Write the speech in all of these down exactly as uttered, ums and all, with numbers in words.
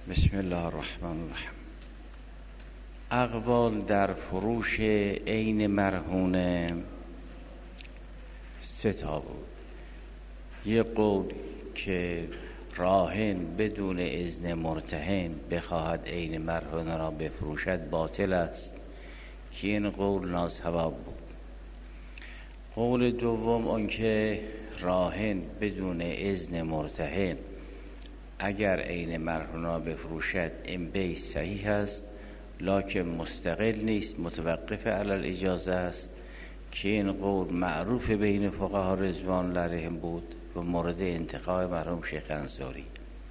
بسم الله الرحمن الرحیم. اقوال در فروش عین مرهونه سه تا بود. یه قول که راهن بدون اذن مرتهن بخواهد عین مرهونه را بفروشد باطل است، که این قول ناصواب بود. قول دوم آنکه راهن بدون اذن مرتهن اگر عین مرهونه بفروشد این بیع صحیح است، لکن مستقل نیست، متوقف علی الاجازه است، که این قول معروف بین فقها رضوان الله علیهم بود و مورد انتقای مرحوم شیخ انصاری.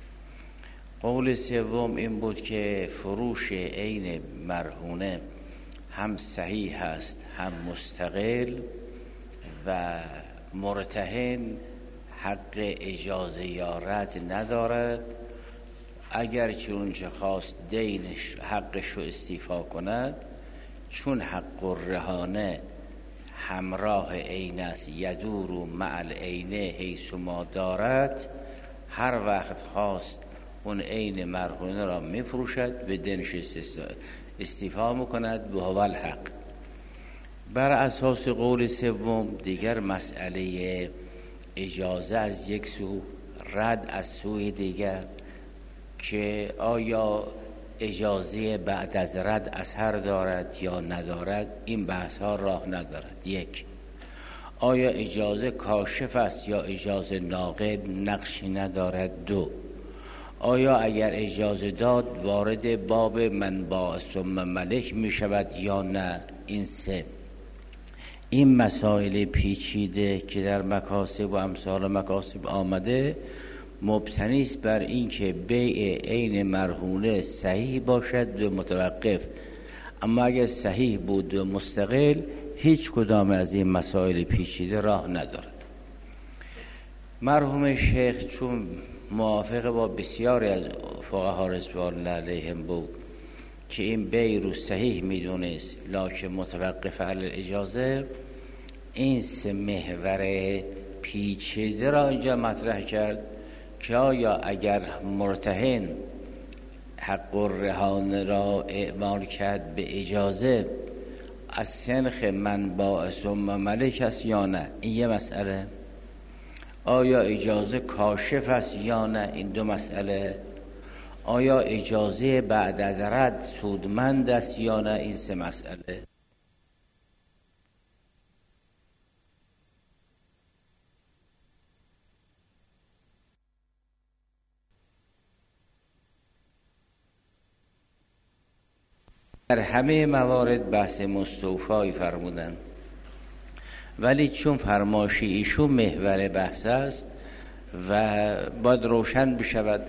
قول سوم این بود که فروش عین مرهونه هم صحیح است هم مستقل و مرتهن حق اجازه یا رد ندارد. اگر چون چه خواست دینش حقش رو استیفا کند، چون حق الرهانه همراه عین است، یدور مع العین حیث ما دارد، هر وقت خواست اون عین مرهونه را میفروشد، به دینش استیفا میکند به هو الحق. بر اساس قول سوم دیگر مسئله اجازه از یک سو، رد از سوی دیگر، که آیا اجازه بعد از رد اثر دارد یا ندارد، این بحث ها راه ندارد. یک، آیا اجازه کاشف است یا اجازه ناقل، نقشی ندارد. دو، آیا اگر اجازه داد وارد باب من باع ثم ملک می شود یا نه. این سه. این مسائل پیچیده که در مکاسب و امثال مکاسب آمده مبتنی است بر این که بیع عین مرهونه صحیح باشد و متوقف، اما اگر صحیح بود و مستقل هیچ کدام از این مسائل پیچیده راه ندارد. مرحوم شیخ چون موافق با بسیاری از فقها رضوان الله علیهم بود که این بیع رو صحیح میدونست لکن متوقف علی الاجازه، این سه محور پیچیده را اینجا مطرح کرد که آیا اگر مرتهن حق الرهانه را اعمال کرد به اجازه از سنخ من باع ثم ملک است یا نه. این یه مسئله. آیا اجازه کاشف است یا نه. این دو مسئله. آیا اجازه بعد از رد سودمند است یا نه. این سه مسئله. در همه موارد بحث مستوفایی فرمودن، ولی چون فرمایش ایشون محور بحث است و باید روشن بشود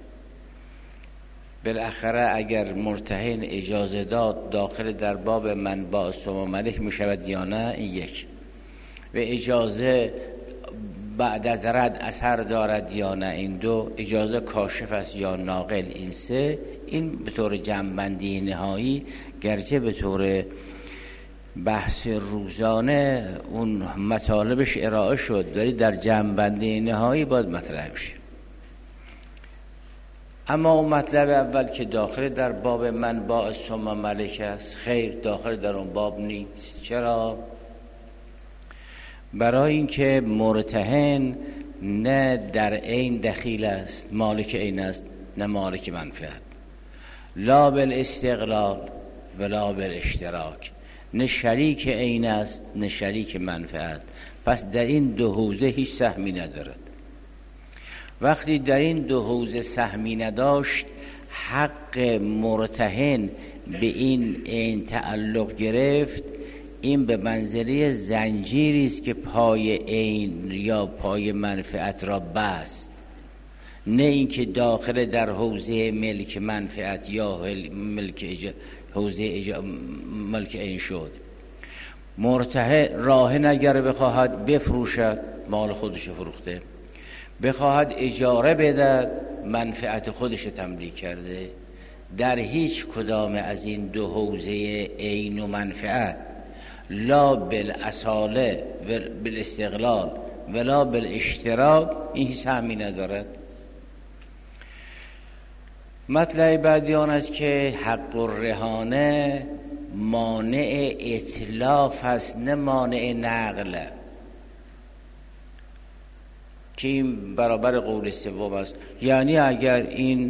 بالاخره اگر مرتهن اجازه داد داخل در باب من باع ثم ملک می شود یا نه. این یک. و اجازه بعد از رد اثر دارد یا نه. این دو. اجازه کاشف است یا ناقل. این سه. این به طور جمع‌بندی نهایی، گرچه به طور بحث روزانه اون مطالبش ارائه شد، ولی در جمع‌بندی نهایی باید مطرح بشه. اما اون مطلب اول که داخل در باب من باع ثم ملک است، خیر، داخل در اون باب نیست. چرا؟ برای اینکه مرتهن نه در عین دخیل است، مالک عین است، نه مالک منفعت، لا بالاستقلال ولا بالاشتراک، نه شریک عین است نه شریک منفعت. پس در این دو حوزه هیچ سهمی ندارد. وقتی در این دو حوزه سهمی نداشت، حق مرتهن به این عین تعلق گرفت. این به منزله زنجیری است که پای عین یا پای منفعت را بست، نه اینکه داخل در حوزه ملک منفعت یا ملک اج... حوزه اج... ملک عین شد. مرتهن راهن اگر بخواهد بفروشد، مال خودش فروخته، بخواهد اجاره بدهد، منفعت خودش تملیک کرده. در هیچ کدام از این دو حوزه عین و منفعت، لا بالاصاله و بالاستقلال ولا بالاشتراک، این سهمی ندارد. مطلب بعدی آن است که حق الرهانه مانع اتلاف است، نه مانع نقل، که این برابر قول سوم است. یعنی اگر این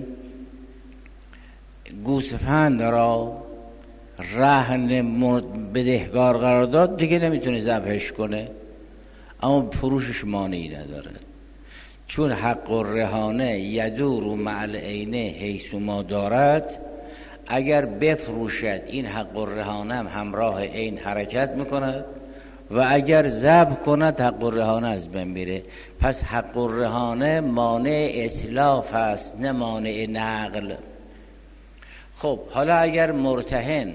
گوسفند را رهن بدهکار قرار داد دیگه نمیتونه ذبحش کنه، اما فروشش مانعی نداره، چون حق الرهانه یدور مع العین حیث ما دارد. اگر بفروشد این حق الرهانه هم همراه عین حرکت میکند و اگر ذبح کند حق الرهانه از بین میره. پس حق الرهانه مانع اتلاف است، نه مانع نقل. خب حالا اگر مرتهن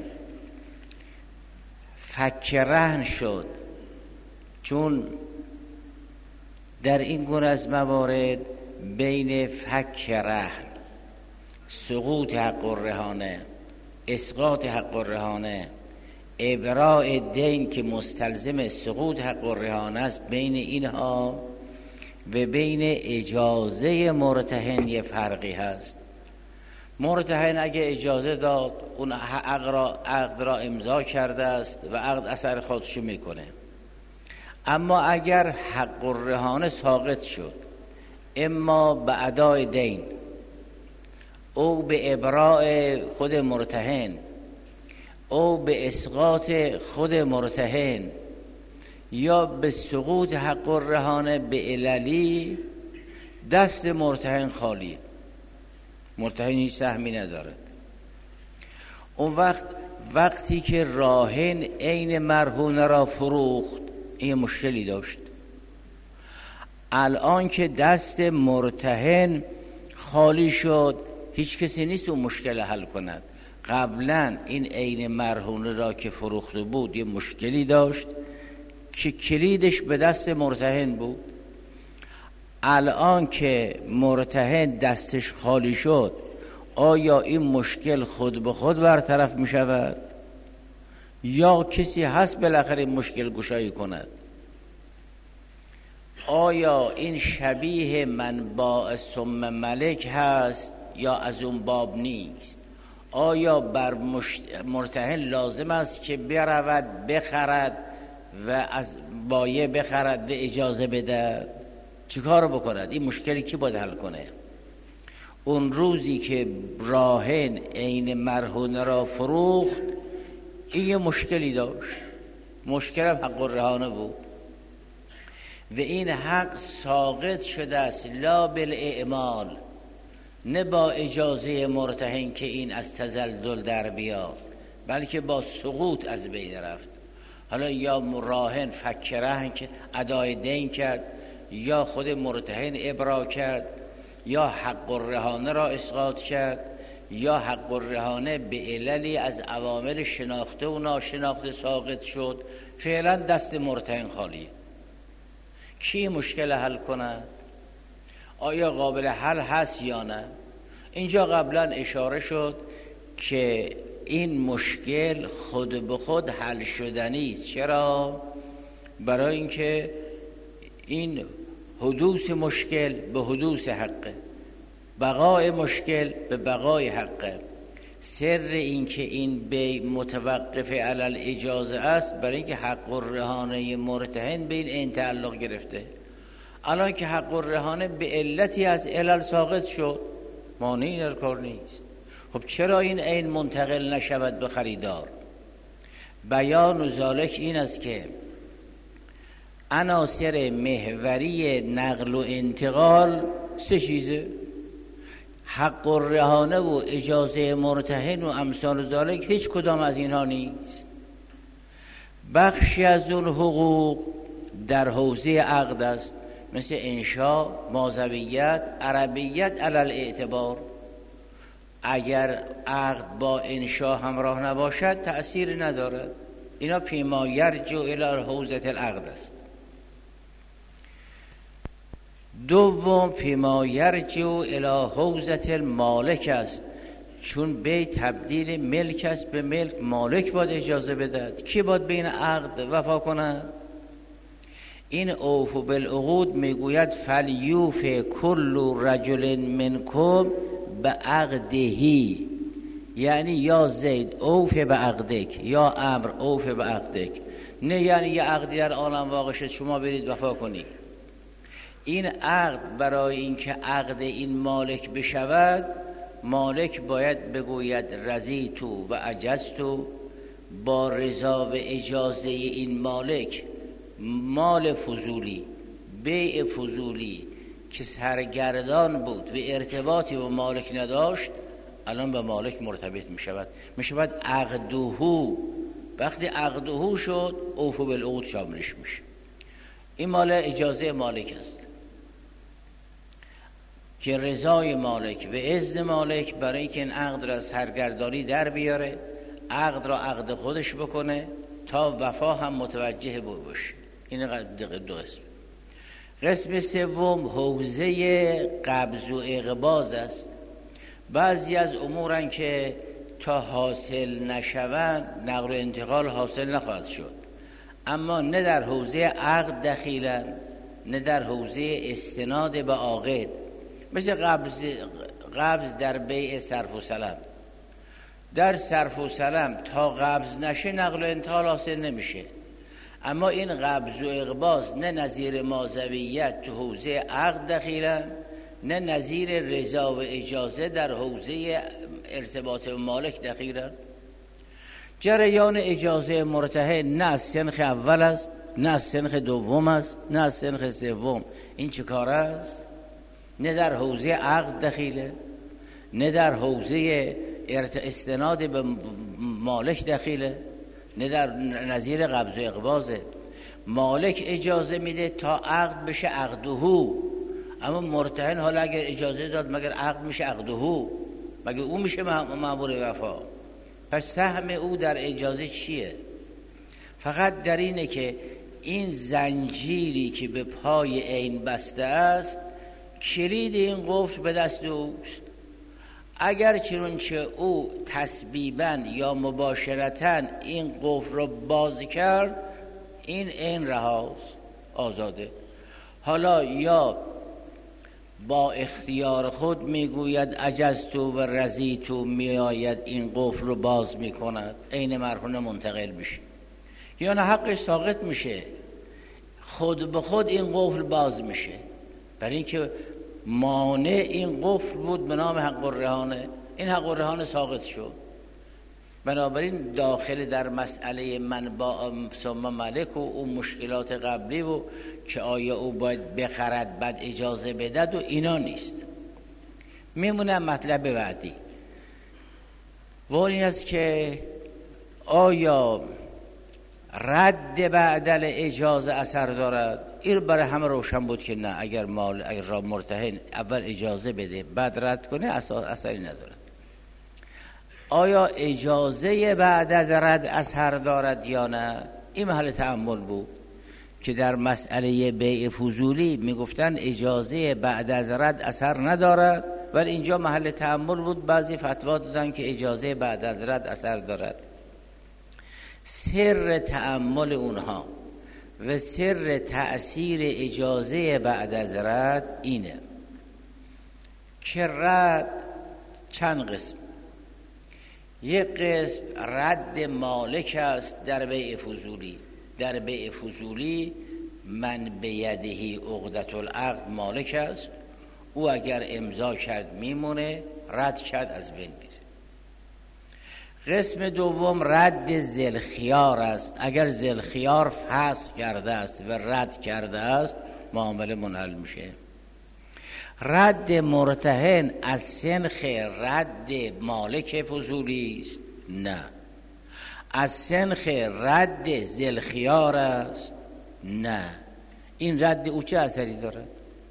فک رهن شد، چون در این گونه از موارد بین فک رهن، سقوط حق الرهانه، اسقاط حق الرهانه، ابراء دین که مستلزم سقوط حق الرهانه است، بین اینها و بین اجازه مرتهن یه فرقی هست. مرتهن اگه اجازه داد اون عقد را امضا کرده است و عقد اثر خودشو میکنه، اما اگر حق الرهانه ساقط شد، اما به ادای دین او به ابراء خود مرتهن او به اسقاط خود مرتهن یا به سقوط حق الرهانه به عللی، دست مرتهن خالی، مرتهن هیچ سهمی ندارد. اون وقت وقتی که راهن عین مرهون را فروخت این مشکلی داشت. الان که دست مرتهن خالی شد هیچ کسی نیست اون مشکل حل کند. قبلا این عین مرهون را که فروخته بود یه مشکلی داشت که کلیدش به دست مرتهن بود. الان که مرتهن دستش خالی شد آیا این مشکل خود به خود برطرف می شود یا کسی هست بالاخره مشکل گشایی کند؟ آیا این شبیه من با ثم ملک هست یا از اون باب نیست؟ آیا بر مرتهن لازم است که برود بخرد و از بایع بخرد و اجازه بده؟ چیکار بکند؟ این مشکلی کی باید حل کنه؟ اون روزی که راهن عین مرهون را فروخت این یه مشکلی داشت، مشکل هم حق الرهانه بود و این حق ساقط شده است لا بالاعمال، نه با اجازه مرتهن که این از تزلزل در بیاد، بلکه با سقوط از بین رفت. حالا یا راهن فک رهن که ادای دین کرد، یا خود مرتهن ابرا کرد، یا حق الرهانه را اسقاط کرد، یا حق الرهانه به عللی از عوامل شناخته و ناشناخته ساقط شد. فعلا دست مرتهن خالیه. کی مشکل حل کند؟ آیا قابل حل هست یا نه؟ اینجا قبلا اشاره شد که این مشکل خود به خود حل شدنی است. چرا؟ برای اینکه این حدوث مشکل به حدوث حقه، بقای مشکل به بقای حقه. سر این که این بی متوقف علی الاجازه است برای اینکه حق الرهانه مرتهن به این تعلق گرفته. الان که حق الرهانه به علتی از علل ساقط شد مانعی در کار نیست. خب چرا این عین منتقل نشود به خریدار؟ بیان ذالک این است که عناصر محوری نقل و انتقال سه چیزه: حق الرهانه و اجازه مرتهن و امثال ذالک. هیچ کدام از اینها نیست. بخشی از اون حقوق در حوزه عقد است، مثل انشاء، مازویت، عربیت علی الاعتبار. اگر عقد با انشاء همراه نباشد تأثیر ندارد. اینا فیما یرجع الی حوزه العقد است. دوم فیما یرجع الی حوزه المالک است، چون به تبدیل ملک است به ملک، مالک باید اجازه بدهد. کی باید بین عقد وفا کند؟ این اوفو بالعقود میگوید فلیوف کل رجل منکم به عقدهی، یعنی یا زید اوف به عقدک یا امر اوف به عقدک، نه یعنی یه عقدی در عالم واقع شد شما برید وفا کنید. این عقد برای اینکه عقد این مالک بشود، مالک باید بگوید رضیتو و عجزتو، با رضا و اجازه این مالک مال فضولی، بیع فضولی که سرگردان بود و ارتباطی با مالک نداشت، الان به مالک مرتبط می شود، می شود عقدهو. وقتی عقدهو شد اوفو بالعقود شاملش میشه. این مال اجازه مالک است که رضای مالک و اذن مالک برای اینکه این عقد را سرگردانی در بیاره، عقد را عقد خودش بکنه تا وفا هم متوجه باشه. این دو قسم. قسم سوم حوزه قبض و اقباض است. بعضی از امورن که تا حاصل نشوند نقل و انتقال حاصل نخواهد شد، اما نه در حوزه عقد دخیلن نه در حوزه استناد به عاقد، مثل قبض قبض در بیع صرف و سلم. در صرف و سلم تا قبض نشه نقل و انتقال حاصل نمیشه، اما این قبض و اقباض نه نظیر مازویت تو حوزه عقد دخیلن نه نظیر رضا و اجازه در حوزه ارتباط مالک دخیلن. جریان اجازه مرتهن نه از سنخ اول است نه از سنخ دوم است نه از سنخ سوم. این چه کار است؟ نه در حوزه عقد دخیله نه در حوزه استناد به مالک دخیله نه در نظیر قبض و اقباضه. مالک اجازه میده تا عقد بشه عقدهو، اما مرتهن حالا اگر اجازه داد مگر عقد میشه عقدهو؟ مگر او میشه مأمور وفا؟ پس سهم او در اجازه چیه؟ فقط در اینه که این زنجیری که به پای عین بسته است کلید این قفل به دست اوست. اگر چنانچه او تسبیباً یا مباشرتاً این قفل رو باز کرد، این عین رهاست، آزاده. حالا یا با اختیار خود میگوید عجزتو و رضیتو، میآید این قفل رو باز میکند، عین مرهون منتقل میشه، یا نه حقش ساقط میشه، خود به خود این قفل باز میشه. برای اینکه مانع این قفل بود به نام حق الرهانه، این حق الرهانه ساقط شد. بنابراین داخل در مسئله من با ثم ملک و اون مشکلات قبلی و که آیا او باید بخرد بعد اجازه بدد و اینا نیست. میمونه مطلب بعدی و این است که آیا رد بعدل اجازه اثر دارد؟ این برای همه روشن بود که نه، اگر مال اگر را مرتهن اول اجازه بده بعد رد کنه اثری ندارد. آیا اجازه بعد از رد اثر دارد یا نه؟ این محل تأمل بود که در مسئله بیع فضولی میگفتن اجازه بعد از رد اثر ندارد، ولی اینجا محل تأمل بود، بعضی فتوا دادن که اجازه بعد از رد اثر دارد. سر تأمل اونها و سر تأثیر اجازه بعد از رد اینه که رد چند قسم. یک قسم رد مالک است در بیع فضولی. در بیع فضولی من بیدهی عقدة العقد مالک است، او اگر امضا کرد میمونه، رد کرد از بین میره. قسم دوم رد ذوالخیار است. اگر ذوالخیار فسخ کرده است و رد کرده است معامله منحل میشه. رد مرتهن از سنخ رد مالک فضولی است؟ نه. از سنخ رد ذوالخیار است؟ نه. این رد او چه اثری دارد؟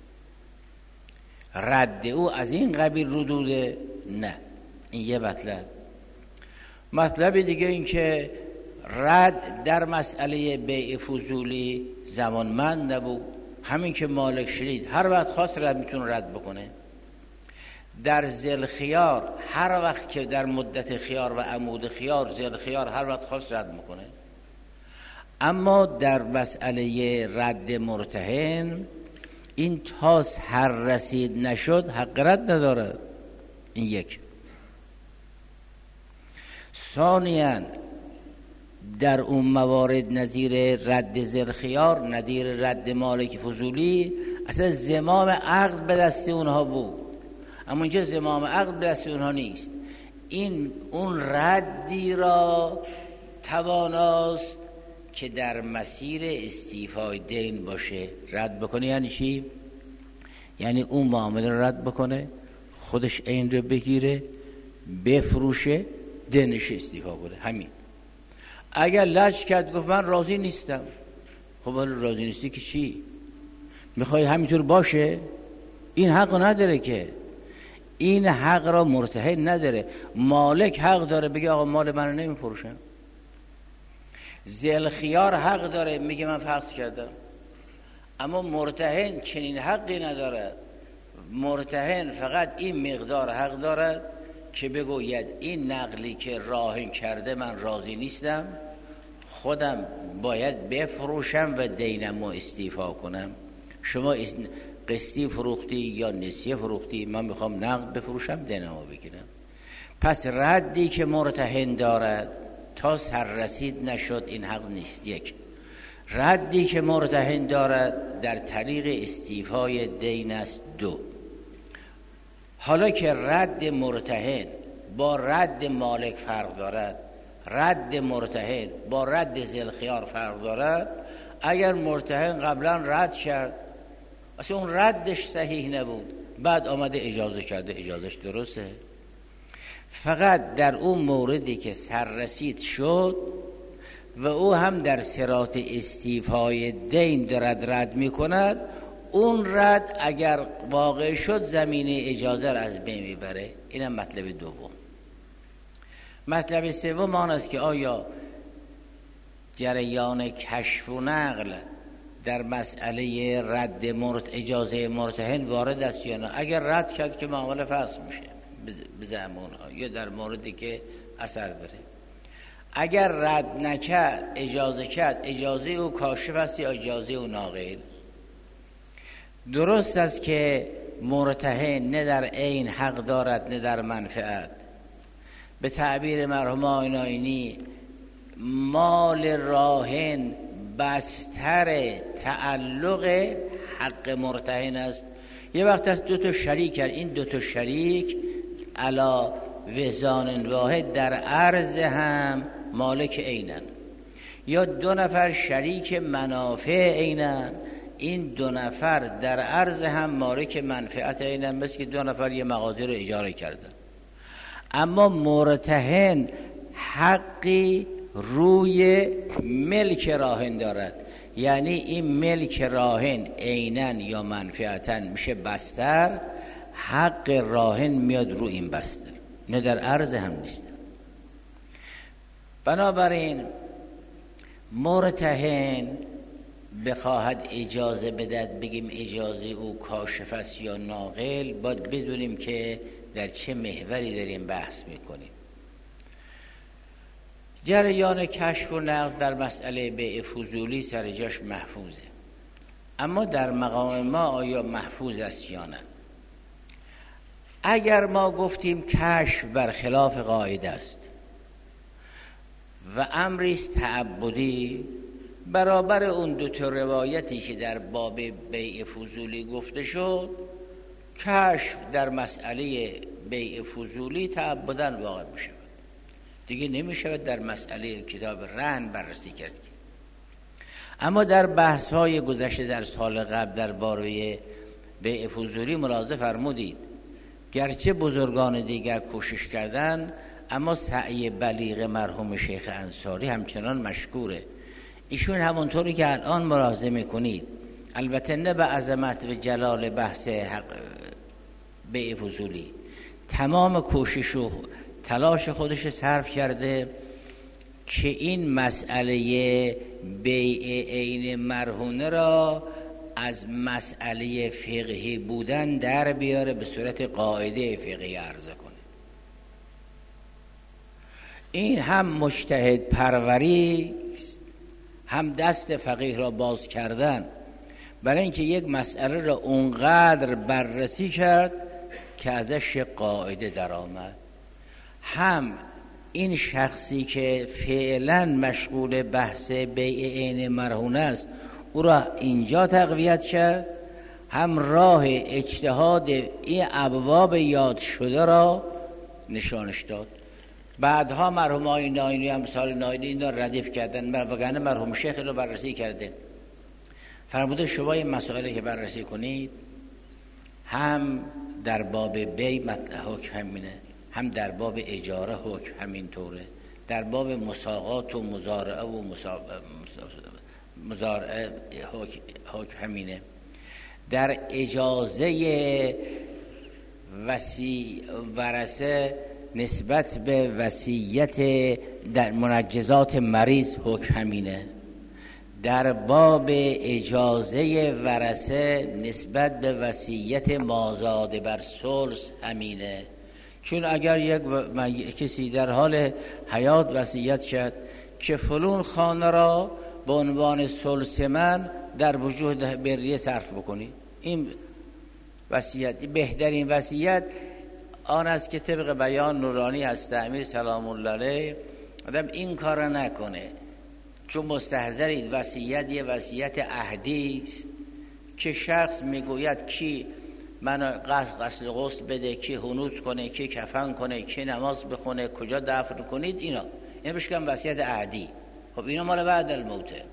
رد او از این قبیل ردوده؟ نه. این یه مطلب. مطلب دیگه این که رد در مسئله بیع فضولی زمانمند نبود، همین که مالک شرید هر وقت خواست رد میتونه رد بکنه. در ذوالخیار هر وقت که در مدت خیار و عمود خیار ذوالخیار هر وقت خواست رد میکنه. اما در مسئله رد مرتهن این تاس هر رسید نشد حق رد ندارد. این یک. ثانیاً در اون موارد نظیر رد ذوالخیار، نظیر رد مالک فضولی، اصلا زمام عقد به دست اونها بود، اما اینجا زمام عقد به دست اونها نیست. این اون ردی را تواناست که در مسیر استیفای دین باشه. رد بکنه یعنی چی؟ یعنی اون معامله رو رد بکنه، خودش عین رو بگیره، بفروشه، دینش استیفا کنه. همین. اگر لج کرد گفت من راضی نیستم، خب حالا راضی نیستی که چی؟ میخوای همینطور باشه؟ این حق نداره که، این حق را مرتهن نداره. مالک حق داره بگه آقا مال منو نمیفروشم. ذوالخیار حق داره میگه من فحص کردم، اما مرتهن چنین حقی نداره. مرتهن فقط این مقدار حق دارد که بگوید این نقلی که راهن کرده من راضی نیستم، خودم باید بفروشم و دینمو استیفا کنم. شما قسطی فروختی یا نسیه فروختی، من میخوام نقد بفروشم، دینمو بگیرم. پس ردی که مرتهن دارد تا سر رسید نشد این حق نیست. یک. ردی که مرتهن دارد در طریق استیفای دین است. دو. حالا که رد مرتهن با رد مالک فرق دارد، رد مرتهن با رد ذوالخیار فرق دارد. اگر مرتهن قبلا رد کرد، اصلا اون ردش صحیح نبود، بعد آمده اجازه کرده، اجازهش درسته. فقط در اون موردی که سررسید شد و او هم در صراط استیفای دین دارد رد می کند، اون رد اگر واقع شد زمینه اجازه را از بین میبره. اینم مطلب دوم. مطلب سوم آن است که آیا جریان کشف و نقل در مسئله رد مرت اجازه مرتهن وارد است یا نه؟ اگر رد کرد که معامله فسخ میشه بزعم اونها، یا در موردی که اثر داره. اگر رد نکرد، اجازه کرد، اجازه او کاشف است یا اجازه او ناقل؟ درست است که مرتهن نه در عین حق دارد نه در منفعت. به تعبیر مرحوم آیین آیینی، مال راهن بستر تعلق حق مرتهن است. یه وقت از دو تا شریک کرد، این دو تا شریک علا وزان واحد در عرض هم مالک عینن، یا دو نفر شریک منافع عینن، این دو نفر در عرض هم مالک منفعت عینن، مثل که دو نفر یه مغازه رو اجاره کردن. اما مرتهن حقی روی ملک راهن دارد، یعنی این ملک راهن عینن یا منفعتاً میشه بستر، حق راهن میاد رو این بستر، نه در عرض هم نیست. بنابراین مرتهن بخواهد اجازه بدهد، بگیم اجازه او کاشف است یا ناقل، باید بدونیم که در چه محوری داریم بحث میکنیم. جریان کشف و نقل در مسئله بیع فضولی سر جاش محفوظه، اما در مقام ما آیا محفوظ است یا نه؟ اگر ما گفتیم کشف برخلاف قاعده است و امری است تعبدی، برابر اون دو تا روایتی که در باب بیع فضولی گفته شد، کشف در مسئله بیع فضولی تعبداً واقع می شود، دیگه نمی شود در مسئله کتاب رهن بررسی کرد. اما در بحث های گذشته در سال قبل در باره بیع فضولی ملاحظه فرمودید گرچه بزرگان دیگر کوشش کردن، اما سعی بلیغ مرحوم شیخ انصاری همچنان مشکوره. ایشون همونطوری که الان ملاحظه میکنید، البته نه به عظمت و جلال بحث حق بیع فضولی، تمام کوشش و تلاش خودش صرف کرده که این مسئله بیع عین مرهونه را از مسئله فقهی بودن در بیاره، به صورت قاعده فقهی عرضه کنه. این هم مجتهد پروری، هم دست فقیه را باز کردن برای اینکه یک مسئله را اونقدر بررسی کرد که ازش قاعده در آمد. هم این شخصی که فعلا مشغول بحث بیع عین مرهون است او را اینجا تقویت کرد، هم راه اجتهاد این ابواب یاد شده را نشانش داد. بعدها مرحوم آقای ناینی هم سال ناینی این را ردیف کردن، وگرنه مرحوم شیخ رو بررسی کرده. فرموده شما این مسائلی که بررسی کنید هم در باب بیع حکم همینه، هم در باب اجاره حکم همین طوره، در باب مساقات و مزارعه و مزارعه حکم همینه، در اجازه وصی ورثه نسبت به وصیت در منجزات مریض حکم همینه، در باب اجازه ورثه نسبت به وصیت مازاد بر ثلث همینه. چون اگر یک و... کسی در حال حیات وصیت کرد که فلون خانه را به عنوان ثلث من در وجوه بریه صرف بکنی، این وصیت بهترین وصیت آن است که طبق بیان نورانی هست امیر سلام الله علیه آدم این کار نکنه، چون مستحضرید وصیت یه وصیت عهدی است که شخص میگوید کی من غسل غسل بده، کی حنوط کنه، کی کفن کنه، کی نماز بخونه، کجا دفن کنید، اینا این بهش میگن وصیت عهدی. خب اینا مال بعد الموته.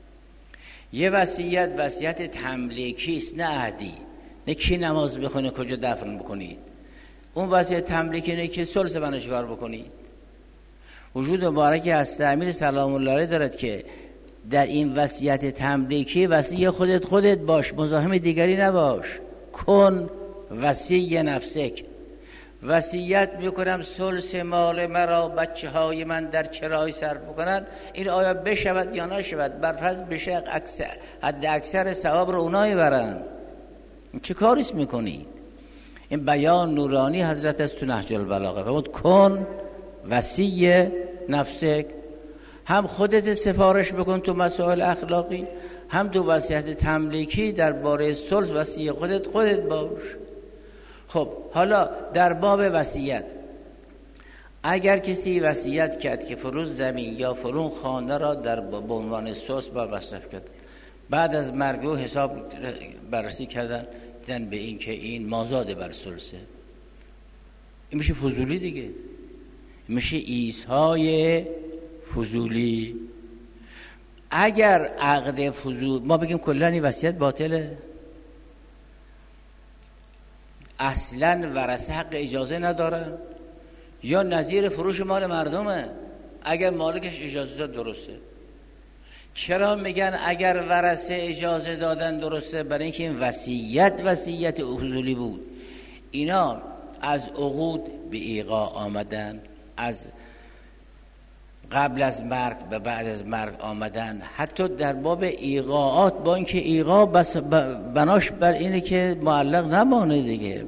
یه وصیت وصیت تملیکی است، نه عهدی، نه کی نماز بخونه کجا دفن بکنید. اون وصیت تملیکی نه که ثلث منو چیکار بکنید. وجود مبارک هست امیر سلام الله علیه دارد که در این وصیت تملیکی وصی خودت خودت باش، مزاحم دیگری نباش. کن وصی نفسک، وصیت میکنم ثلث مال مرا بچه های من در چرای صرف بکنن، این آیا بشود یا نشود؟ برفرض بشه اکثر حد اکثر ثواب رو اونایی برن، چه کاریست میکنی؟ این بیان نورانی حضرت است تو نهج البلاغه. فرمود کن وصی نفسک، هم خودت سفارش بکن تو مسائل اخلاقی، هم تو وصیت تملیکی درباره ثلث وصی خودت خودت باش. خب حالا در باب وصیت اگر کسی وصیت کرد که فلان زمین یا فلان خانه را در به عنوان ثلث با مصرف کرد، بعد از مرگ او حساب بررسی کردن دیدن به این که این مازاد بر ثلثه، این میشه فضولی دیگه، میشه ایسهای فضولی. اگر عقد فضول ما بگیم کلا این وصیت باطله، اصلا ورثه حق اجازه ندارن، یا نظیر فروش مال مردمه، اگر مالکش اجازه داد درسته. چرا میگن اگر ورثه اجازه دادن درسته؟ برای اینکه این وصیت وصیت فضولی بود. اینا از عقود به ایقاع آمدن، از قبل از مرگ به بعد از مرگ آمدن، حتی در باب ایقاعات با اینکه ایقاع بس بناش بر اینه که معلق نمانه دیگه.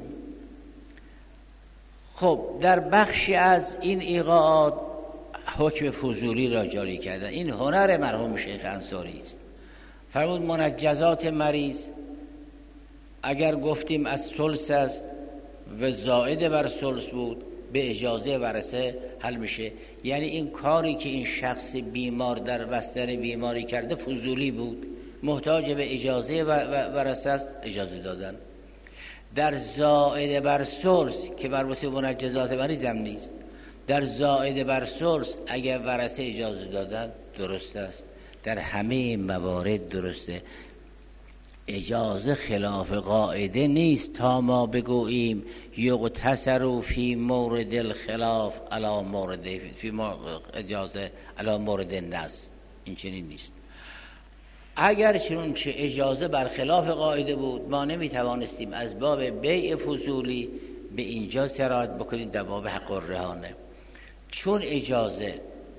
خب در بخشی از این ایقاعات حکم فضولی را جاری کردن. این هنر مرحوم شیخ انصاری است. فرمود منجزات مریض اگر گفتیم از ثلث است و زائد بر ثلث بود به اجازه ورثه حل میشه. یعنی این کاری که این شخص بیمار در بستر بیماری کرده فضولی بود، محتاج به اجازه ورثه است، اجازه دادن. در زائد بر ثلث که مربوط به منجزات مریض هم نیست، در زائد بر ثلث اگر ورثه اجازه دادن درست است، در همه موارد درسته. اجازه خلاف قاعده نیست تا ما بگوییم یغتسر فی مورد الخلاف علی مورد فی اجازه علی مورد النص، این چنین نیست. اگر چنانچه اجازه برخلاف قاعده بود ما نمیتوانستیم از باب بیع فضولی به اینجا سرایت بکنیم در باب حق الرهانه، چون اجازه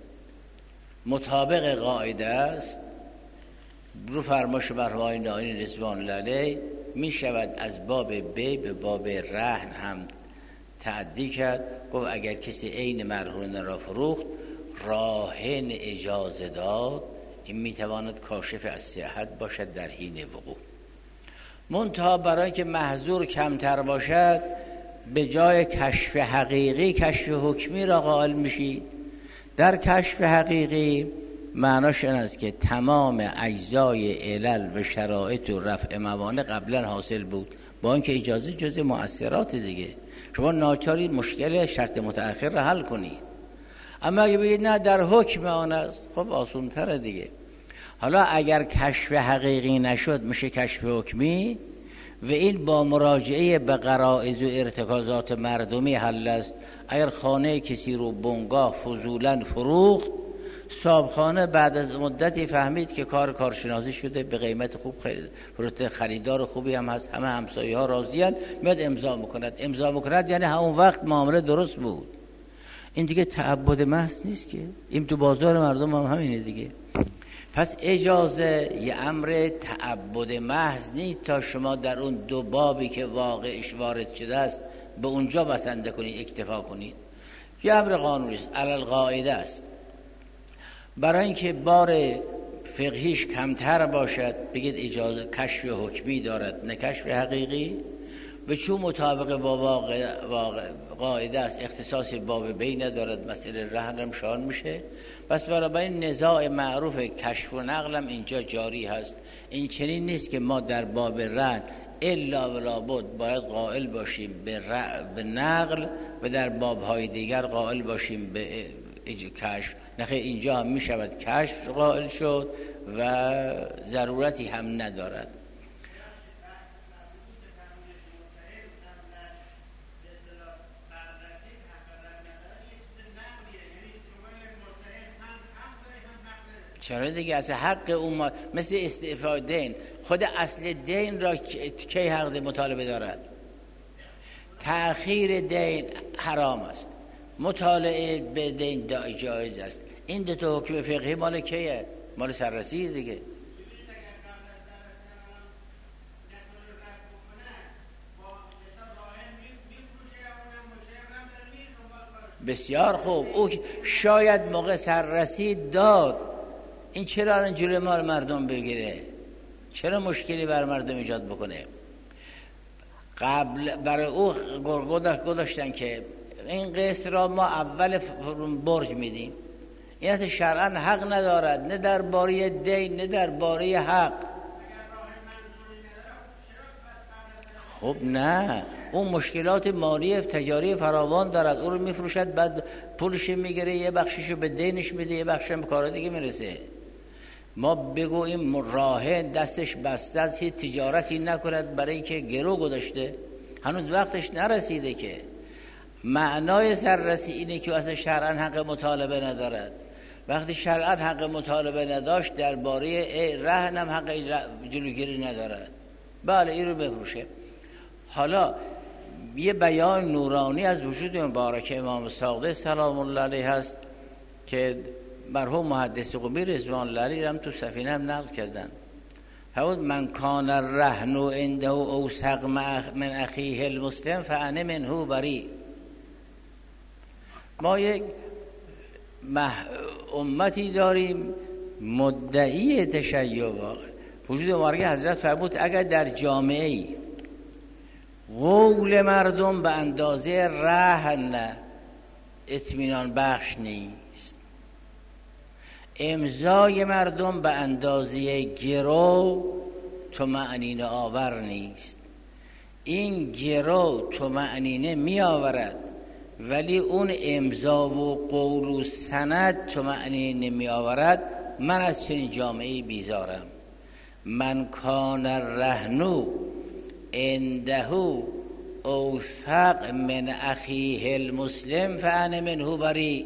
مطابق قاعده است. رو فرماش مرحوم ناینی رضوان الله علیه می شود از باب بیع به باب رهن هم تعدی کرد. گفت اگر کسی عین مرهون را فروخت راهن اجازه داد، این می تواند کاشف از صحت باشد در حین وقوع. منتها برای که محظور کمتر باشد به جای کشف حقیقی کشف حکمی را قائل میشید. در کشف حقیقی معناش این است که تمام اجزای علل و شرایط و رفع موانع قبلا حاصل بود، با اینکه اجازه جزء مؤثرات دیگه. شما ناچاری مشکل شرط متأخر را حل کنید، اما اگه بگید نه در حکم آن است، خب آسان تره دیگه. حالا اگر کشف حقیقی نشد میشه کشف حکمی و این با مراجعه به غرایز و ارتکازات مردمی حل است. اگر خانه کسی رو بنگاه فضولا فروخت، صاحبخانه بعد از مدتی فهمید که کار کارشناسی شده، به قیمت خوب خرید، خریدار خوبی هم هست، همه همسایه ها راضیان، میاد امضا میکند. امضا میکند یعنی همون وقت معامله درست بود. این دیگه تعبد محض نیست که، این تو بازار مردم هم همینه دیگه. پس اجازه یه امر تعبد محض نیست تا شما در اون دو بابی که واقعش وارد شده است به اونجا بسنده کنید، اکتفا کنید. یه امر قانونی است، علل قاعده است. برای اینکه بار فقهیش کمتر باشد بگید اجازه کشف حکمی دارد نه کشف حقیقی، و چون مطابق با واقع, واقع قاعده است، اختصاص باب بی ندارد، مسئله رهن هم شان میشه. پس برای این نزاع معروف کشف و نقلم اینجا جاری هست. این چنین نیست که ما در باب رهن الا و لابد باید قائل باشیم به, به نقل و در بابهای دیگر قائل باشیم به کشف. نخیر، اینجا هم میشود کشف قائل شد و ضرورتی هم ندارد. چرا دیگه؟ اصل حق اون مثل استعفای دین، خود اصل دین را کی حق مطالبه دارد؟ تأخیر دین حرام است، مطالعه به دین جایز است. این دو تا حکم فقهی مال کیه؟ مال سررسی دیگه. بسیار خوب، او شاید موقع سررسی داد، این چرا الان جلوی مال مردم بگیره؟ چرا مشکلی بر مردم ایجاد بکنه؟ قبل برای او گذاشتن که این قسط را ما اول برج میدیم. این شرعا حق ندارد، نه در باره دین نه در باره حق. خب نه، اون مشکلات مالی تجاری فراوان دارد، او رو میفروشد، بعد پولش میگیره، یه بخشیشو به دینش میده، یه بخشش به کار دیگه میرسه. ما بگوییم راهن دستش بسته است، هیچ تجارتی نکند برای اینکه گرو گذاشته، هنوز وقتش نرسیده که. معنای سررسی اینه که اصلا شرعاً حق مطالبه ندارد. وقتی شرعاً حق مطالبه نداشت، درباره رهن هم حق جلوگیری ندارد. بله، این رو بفروشه. حالا یه بیان نورانی از وجود مبارک امام صادق سلام الله علیه هست که مرحوم محدث قمی رضوان الله علیه هم تو سفینه هم نقل کردن. فرمود من کان الرهن عنده اوثق من اخیه المسلم فانا منه بری. ما یک امتی داریم مدعی تشیع واقع. وجود مبارک حضرت فرمود اگر در جامعه قول مردم به اندازه رهن اطمینان بخش نیست، امضای مردم به اندازه گرو طمأنینه آور نیست، این گرو طمأنینه می آورد ولی اون امضا و قول و سند طمأنینه می آورد، من از چنین جامعه بیزارم. من کان الرهن عنده اوثق من اخیه المسلم فانا منه بری.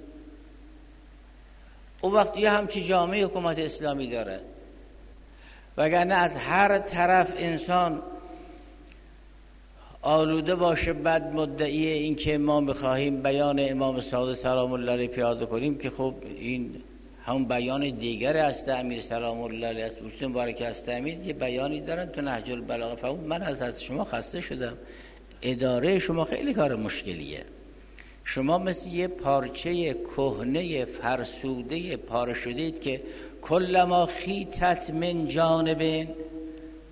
او وقتی همچی جامعه حکومت اسلامی داره، وگرنه از هر طرف انسان آلوده باشه بعد مدعی این که ما میخواهیم بیان امام صادق سلام الله علیه پیاده کنیم، که خب این همون بیان دیگر است امیر سلام الله علیه است. وجود مبارک است امیر یه بیانی دارن تو نهج البلاغه. فرمود من از از شما خسته شدم، اداره شما خیلی کار مشکلیه، شما مثل یه پارچه کهنه فرسوده پاره شدید که کلما خیتت من جانبین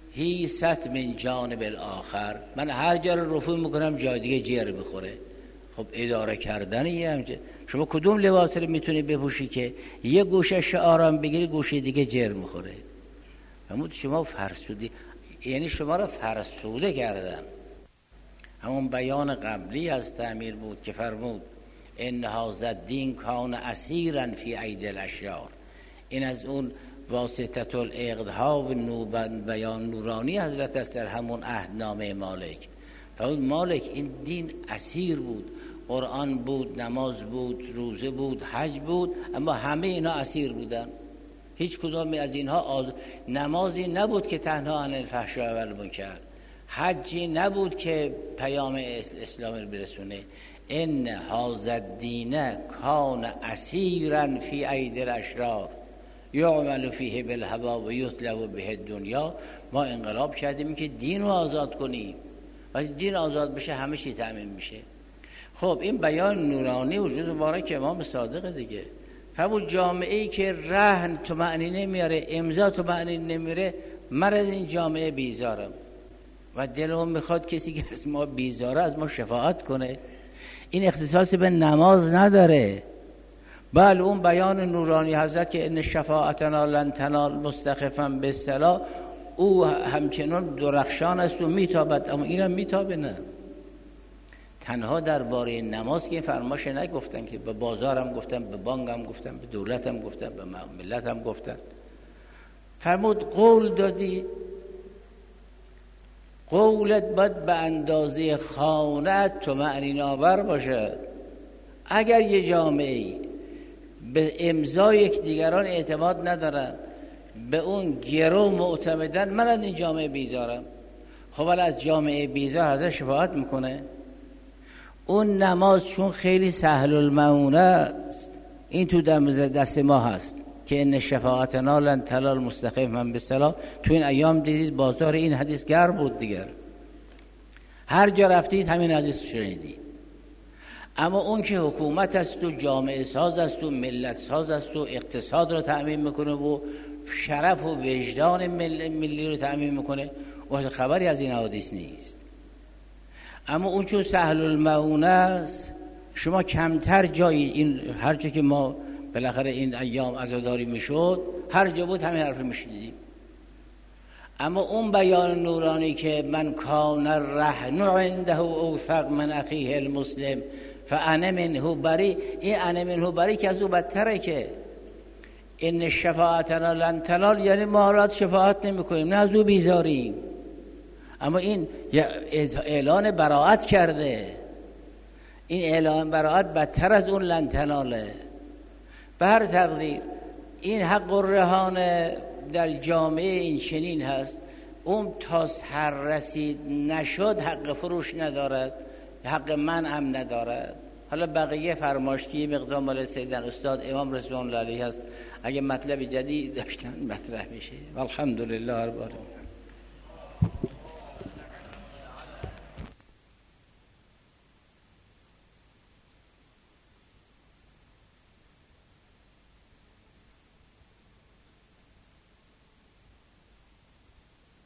هیست من جانب الاخر، من هر جا رو رفو میکنم جای دیگه جر بخوره. خب اداره کردن یه همچه. شما کدوم لباس رو میتونی بپوشی که یه گوشش آرام بگیری گوشه دیگه جر میخوره؟ همون شما فرسودی، یعنی شما رو فرسوده کردن. همون بیان قبلی از تعمیر بود که فرمود ان هذا الدین کان اسیرا فی ایدی الاشرار. این از اون واسطه الاقدها و بیان نورانی حضرت است در همون عهدنامه مالک. فرمود مالک این دین اسیر بود، قرآن بود، نماز بود، روزه بود، حج بود، اما همه اینا اسیر بودن. هیچ کدام از اینها آز... نمازی نبود که تنها عن الفحشاء و المنکر، حجی نبود که پیام اسلام رو برسونه. ان هذا الدین کان اسیرا فی ایدی الاشرار یعمل فیه بالهوی و یطلب به الدنیا. ما انقلاب کردیم که دین رو آزاد کنیم، وقتی دین آزاد بشه همه چی تأمین میشه. خب این بیان نورانی وجود مبارک امام صادق دیگه. فرمود جامعه ای که رهن طمأنینه میاره، امضا طمأنینه نمیاره، من از این جامعه بیزارم و دلم میخواد کسی که از ما بیزاره از ما شفاعت کنه. این اختصاصی به نماز نداره. بله اون بیان نورانی حضرت که ان شفاعتنا لن تنال مستخفا بالصلاة، او همچنان درخشان است و میتابد، اما اینم میتابه نه. تنها درباره نماز که فرماش نگفتن، که به بازارم گفتن، به بانکم گفتن، به دولتم گفتن، به ملتم گفتن. فرمود قول دادی، قولت باید به اندازه خانت طمأنینه آور باشه. اگر یه جامعه به امضای یک دیگران اعتماد ندارن، به اون گرو معتمدن، من از این جامعه بیزارم. خب ولی از جامعه بیزار حضرت شفاعت میکنه. اون نماز چون خیلی سهل المعونه است، این تو دست ما هست که ان شفاعتنا لن تنال مستخفا بالصلاة. تو این ایام دیدید بازار این حدیث گرم بود دیگر، هر جا رفتید همین حدیث شنیدید. اما اون که حکومت است و جامعه ساز است و ملت ساز است و اقتصاد رو تأمین میکنه و شرف و وجدان مل... ملی رو تأمین میکنه، و خبری از این حدیث نیست. اما اون چون سهل المعونه است، شما کمتر جایی این هر جا که ما بالاخره این ایام عزاداری میشد هر جا بود همین حرف میشنیدیم. اما اون بیان نورانی که من کان الرهن عنده اوثق من اخیه المسلم فانا منه بری، این انا منه بری که از او بدتره که ان شفاعتنا لن تنال، یعنی ما حالات شفاعت نمی کنیم، نه از او بیزاریم. اما این اعلان براعت کرده، این اعلان براعت بدتر از اون لن تناله. به هر تقدیر این حق الرهان در جامعه این چنین هست، اون تا سر رسید نشد حق فروش ندارد، حق من هم ندارد. حالا بقیه فرماش که مقدام مال سیدن استاد امام رضوان الله علیه هست، اگه مطلب جدید داشتن مطرح میشه. والحمدلله رب العالمین.